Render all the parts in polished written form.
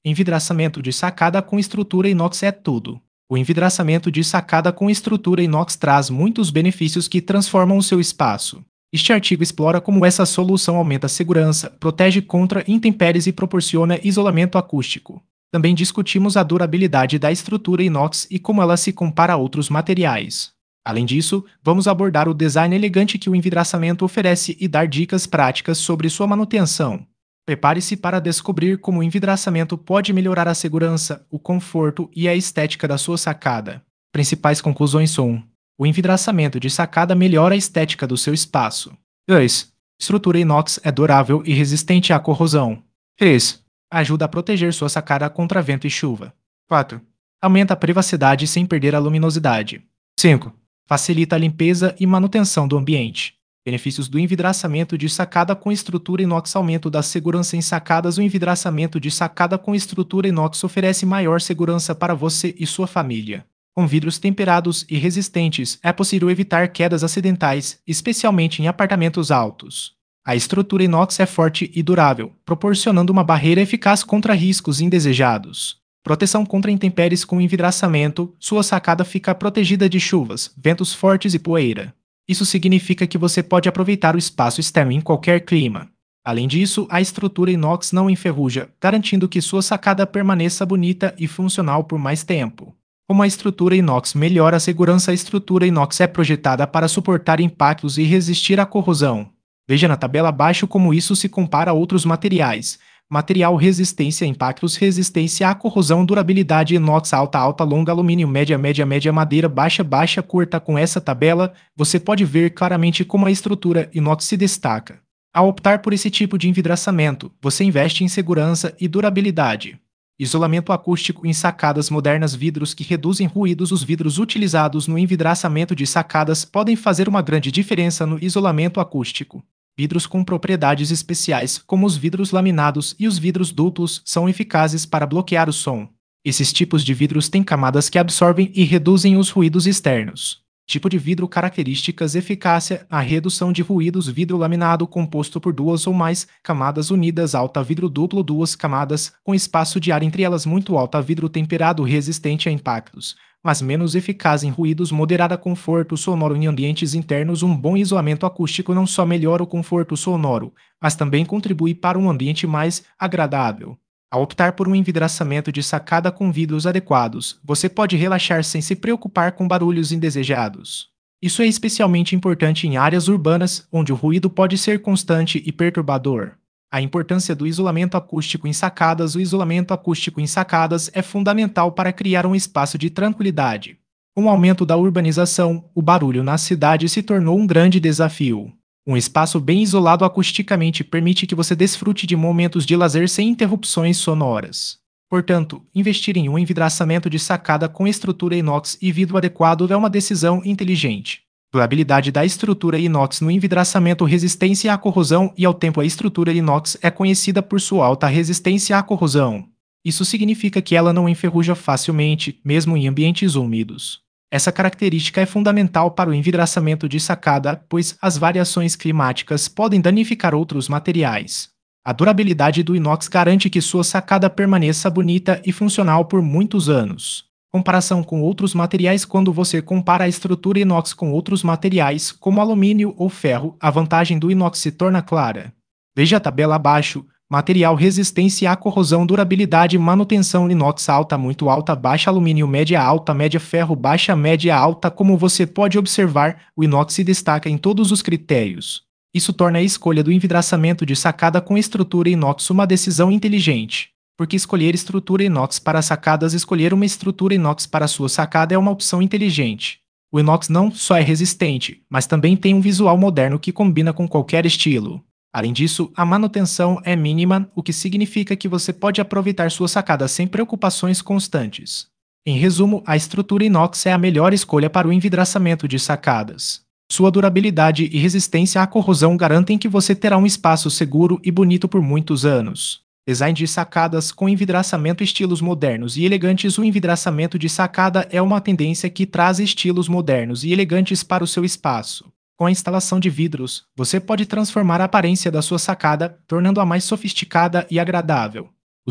Envidraçamento de sacada com estrutura inox é tudo. O envidraçamento de sacada com estrutura inox traz muitos benefícios que transformam o seu espaço. Este artigo explora como essa solução aumenta a segurança, protege contra intempéries e proporciona isolamento acústico. Também discutimos a durabilidade da estrutura inox e como ela se compara a outros materiais. Além disso, vamos abordar o design elegante que o envidraçamento oferece e dar dicas práticas sobre sua manutenção. Prepare-se para descobrir como o envidraçamento pode melhorar a segurança, o conforto e a estética da sua sacada. Principais conclusões são: o envidraçamento de sacada melhora a estética do seu espaço. 2. Estrutura inox é durável e resistente à corrosão. 3. Ajuda a proteger sua sacada contra vento e chuva. 4. Aumenta a privacidade sem perder a luminosidade. 5. Facilita a limpeza e manutenção do ambiente. Benefícios do envidraçamento de sacada com estrutura inox: aumento da segurança em sacadas. O envidraçamento de sacada com estrutura inox oferece maior segurança para você e sua família. Com vidros temperados e resistentes, é possível evitar quedas acidentais, especialmente em apartamentos altos. A estrutura inox é forte e durável, proporcionando uma barreira eficaz contra riscos indesejados. Proteção contra intempéries: com envidraçamento, sua sacada fica protegida de chuvas, ventos fortes e poeira. Isso significa que você pode aproveitar o espaço externo em qualquer clima. Além disso, a estrutura inox não enferruja, garantindo que sua sacada permaneça bonita e funcional por mais tempo. Como a estrutura inox melhora a segurança: a estrutura inox é projetada para suportar impactos e resistir à corrosão. Veja na tabela abaixo como isso se compara a outros materiais. Material: resistência a impactos, resistência à corrosão, durabilidade inox alta, alta, longa, alumínio, média, média, média, madeira, baixa, baixa, curta. Com essa tabela, você pode ver claramente como a estrutura inox se destaca. Ao optar por esse tipo de envidraçamento, você investe em segurança e durabilidade. Isolamento acústico em sacadas modernas: vidros que reduzem ruídos. Os vidros utilizados no envidraçamento de sacadas podem fazer uma grande diferença no isolamento acústico. Vidros com propriedades especiais, como os vidros laminados e os vidros duplos, são eficazes para bloquear o som. Esses tipos de vidros têm camadas que absorvem e reduzem os ruídos externos. Tipo de vidro: características: eficácia, a redução de ruídos. Vidro laminado composto por duas ou mais camadas unidas. Alta: vidro duplo, duas camadas, com espaço de ar entre elas muito alta. Vidro temperado: resistente a impactos, mas menos eficaz em ruídos. Moderada: conforto sonoro em ambientes internos. Um bom isolamento acústico não só melhora o conforto sonoro, mas também contribui para um ambiente mais agradável. Ao optar por um envidraçamento de sacada com vidros adequados, você pode relaxar sem se preocupar com barulhos indesejados. Isso é especialmente importante em áreas urbanas, onde o ruído pode ser constante e perturbador. A importância do isolamento acústico em sacadas: o isolamento acústico em sacadas é fundamental para criar um espaço de tranquilidade. Com o aumento da urbanização, o barulho na cidade se tornou um grande desafio. Um espaço bem isolado acusticamente permite que você desfrute de momentos de lazer sem interrupções sonoras. Portanto, investir em um envidraçamento de sacada com estrutura inox e vidro adequado é uma decisão inteligente. Durabilidade da estrutura inox no envidraçamento: resistência à corrosão e ao tempo. A estrutura inox é conhecida por sua alta resistência à corrosão. Isso significa que ela não enferruja facilmente, mesmo em ambientes úmidos. Essa característica é fundamental para o envidraçamento de sacada, pois as variações climáticas podem danificar outros materiais. A durabilidade do inox garante que sua sacada permaneça bonita e funcional por muitos anos. Comparação com outros materiais: quando você compara a estrutura inox com outros materiais, como alumínio ou ferro, a vantagem do inox se torna clara. Veja a tabela abaixo. Material: resistência à corrosão, durabilidade, manutenção. Inox alta, muito alta, baixa, alumínio média, alta, média, ferro baixa, média, alta. Como você pode observar, o inox se destaca em todos os critérios. Isso torna a escolha do envidraçamento de sacada com estrutura inox uma decisão inteligente. Porque escolher estrutura inox para sacadas: escolher uma estrutura inox para sua sacada é uma opção inteligente. O inox não só é resistente, mas também tem um visual moderno que combina com qualquer estilo. Além disso, a manutenção é mínima, o que significa que você pode aproveitar sua sacada sem preocupações constantes. Em resumo, a estrutura inox é a melhor escolha para o envidraçamento de sacadas. Sua durabilidade e resistência à corrosão garantem que você terá um espaço seguro e bonito por muitos anos. Design de sacadas com envidraçamento: estilos modernos e elegantes. O envidraçamento de sacada é uma tendência que traz estilos modernos e elegantes para o seu espaço. Com a instalação de vidros, você pode transformar a aparência da sua sacada, tornando-a mais sofisticada e agradável.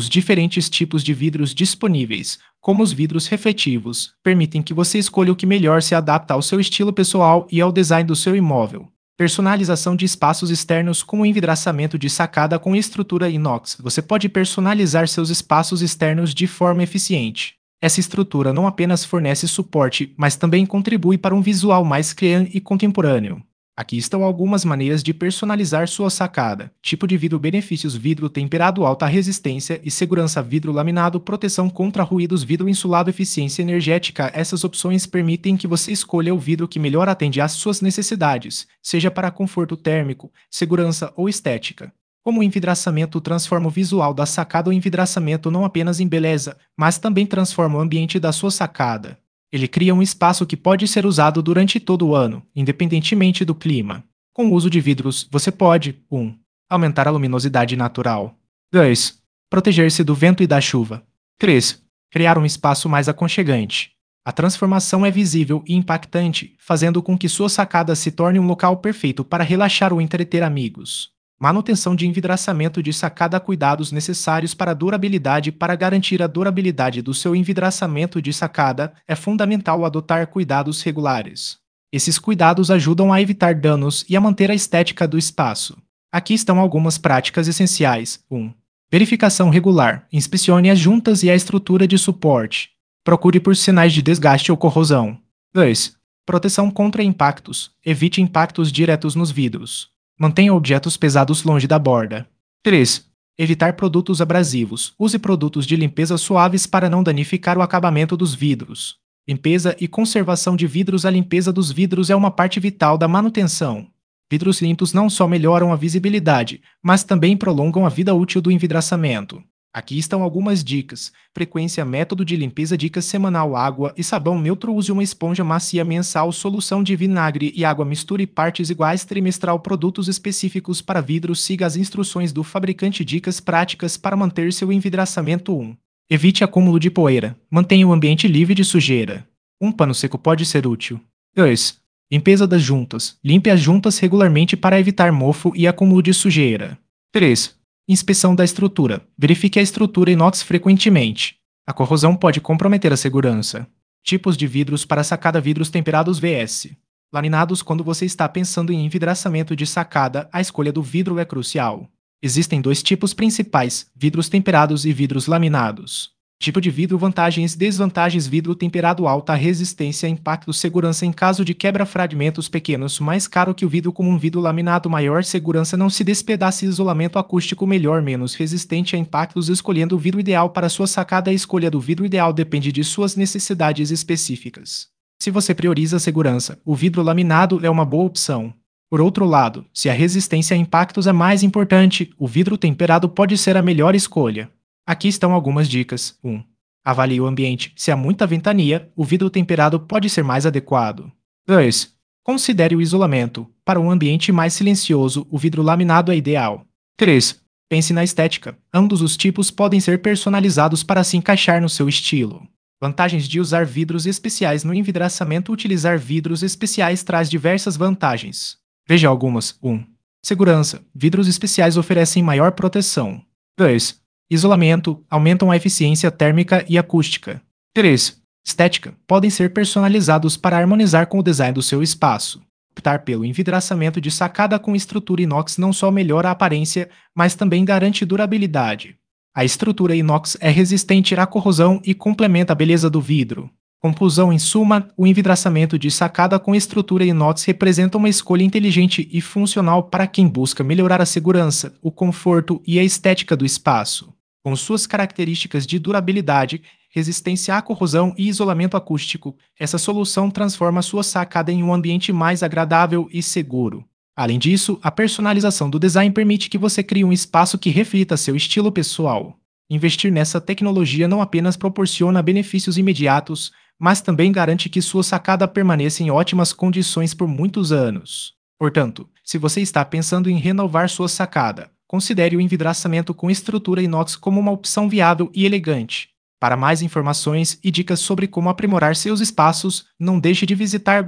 Os diferentes tipos de vidros disponíveis, como os vidros refletivos, permitem que você escolha o que melhor se adapta ao seu estilo pessoal e ao design do seu imóvel. Personalização de espaços externos com o envidraçamento de sacada com estrutura inox. Você pode personalizar seus espaços externos de forma eficiente. Essa estrutura não apenas fornece suporte, mas também contribui para um visual mais clean e contemporâneo. Aqui estão algumas maneiras de personalizar sua sacada. Tipo de vidro: benefícios: vidro temperado, alta resistência e segurança; vidro laminado, proteção contra ruídos; vidro insulado, eficiência energética. Essas opções permitem que você escolha o vidro que melhor atende às suas necessidades, seja para conforto térmico, segurança ou estética. Como o envidraçamento transforma o visual da sacada. O envidraçamento não apenas embeleza, mas também transforma o ambiente da sua sacada. Ele cria um espaço que pode ser usado durante todo o ano, independentemente do clima. Com o uso de vidros, você pode 1. Aumentar a luminosidade natural. 2. Proteger-se do vento e da chuva. 3. Criar um espaço mais aconchegante. A transformação é visível e impactante, fazendo com que sua sacada se torne um local perfeito para relaxar ou entreter amigos. Manutenção de envidraçamento de sacada. Cuidados necessários para a durabilidade. Para garantir a durabilidade do seu envidraçamento de sacada, é fundamental adotar cuidados regulares. Esses cuidados ajudam a evitar danos e a manter a estética do espaço. Aqui estão algumas práticas essenciais. 1. Verificação regular. Inspecione as juntas e a estrutura de suporte. Procure por sinais de desgaste ou corrosão. 2. Proteção contra impactos. Evite impactos diretos nos vidros. Mantenha objetos pesados longe da borda. 3. Evitar produtos abrasivos. Use produtos de limpeza suaves para não danificar o acabamento dos vidros. Limpeza e conservação de vidros. A limpeza dos vidros é uma parte vital da manutenção. Vidros limpos não só melhoram a visibilidade, mas também prolongam a vida útil do envidraçamento. Aqui estão algumas dicas. Frequência: método de limpeza. Dicas: semanal, água e sabão neutro. Use uma esponja macia mensal. Solução de vinagre e água. Misture partes iguais. Trimestral. Produtos específicos para vidros. Siga as instruções do fabricante. Dicas práticas para manter seu envidraçamento. 1. Evite acúmulo de poeira. Mantenha o ambiente livre de sujeira. Um pano seco pode ser útil. 2. Limpeza das juntas. Limpe as juntas regularmente para evitar mofo e acúmulo de sujeira. 3. Inspeção da estrutura. Verifique a estrutura inox frequentemente. A corrosão pode comprometer a segurança. Tipos de vidros para sacada. Vidros temperados vs. laminados. Quando você está pensando em envidraçamento de sacada, a escolha do vidro é crucial. Existem dois tipos principais: vidros temperados e vidros laminados. Tipo de vidro: vantagens e desvantagens. Vidro temperado: alta resistência, impacto, segurança em caso de quebra, fragmentos pequenos, mais caro que o vidro comum. Vidro laminado: maior segurança, não se despedaça, isolamento acústico melhor, menos resistente a impactos. Escolhendo o vidro ideal para sua sacada. A escolha do vidro ideal depende de suas necessidades específicas. Se você prioriza a segurança, o vidro laminado é uma boa opção. Por outro lado, se a resistência a impactos é mais importante, o vidro temperado pode ser a melhor escolha. Aqui estão algumas dicas. 1. Avalie o ambiente. Se há muita ventania, o vidro temperado pode ser mais adequado. 2. Considere o isolamento. Para um ambiente mais silencioso, o vidro laminado é ideal. 3. Pense na estética. Ambos os tipos podem ser personalizados para se encaixar no seu estilo. Vantagens de usar vidros especiais no envidraçamento. Utilizar vidros especiais traz diversas vantagens. Veja algumas. 1. Segurança. Vidros especiais oferecem maior proteção. 2. Isolamento, aumentam a eficiência térmica e acústica. 3. Estética, podem ser personalizados para harmonizar com o design do seu espaço. Optar pelo envidraçamento de sacada com estrutura inox não só melhora a aparência, mas também garante durabilidade. A estrutura inox é resistente à corrosão e complementa a beleza do vidro. Conclusão: em suma, o envidraçamento de sacada com estrutura inox representa uma escolha inteligente e funcional para quem busca melhorar a segurança, o conforto e a estética do espaço. Com suas características de durabilidade, resistência à corrosão e isolamento acústico, essa solução transforma sua sacada em um ambiente mais agradável e seguro. Além disso, a personalização do design permite que você crie um espaço que reflita seu estilo pessoal. Investir nessa tecnologia não apenas proporciona benefícios imediatos, mas também garante que sua sacada permaneça em ótimas condições por muitos anos. Portanto, se você está pensando em renovar sua sacada, considere o envidraçamento com estrutura inox como uma opção viável e elegante. Para mais informações e dicas sobre como aprimorar seus espaços, não deixe de visitar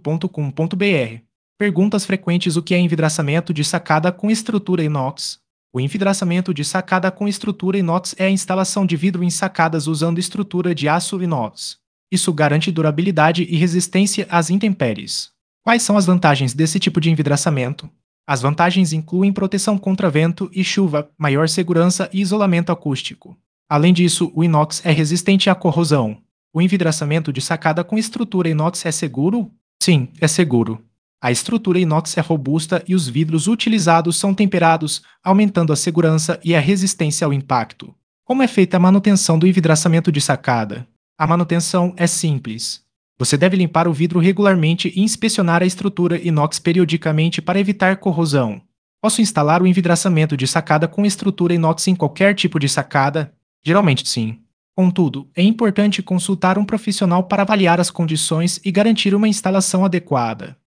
guardacorpodevidro.com.br. Perguntas frequentes: o que é envidraçamento de sacada com estrutura inox? O envidraçamento de sacada com estrutura inox é a instalação de vidro em sacadas usando estrutura de aço inox. Isso garante durabilidade e resistência às intempéries. Quais são as vantagens desse tipo de envidraçamento? As vantagens incluem proteção contra vento e chuva, maior segurança e isolamento acústico. Além disso, o inox é resistente à corrosão. O envidraçamento de sacada com estrutura inox é seguro? Sim, é seguro. A estrutura inox é robusta e os vidros utilizados são temperados, aumentando a segurança e a resistência ao impacto. Como é feita a manutenção do envidraçamento de sacada? A manutenção é simples. Você deve limpar o vidro regularmente e inspecionar a estrutura inox periodicamente para evitar corrosão. Posso instalar o envidraçamento de sacada com estrutura inox em qualquer tipo de sacada? Geralmente sim. Contudo, é importante consultar um profissional para avaliar as condições e garantir uma instalação adequada.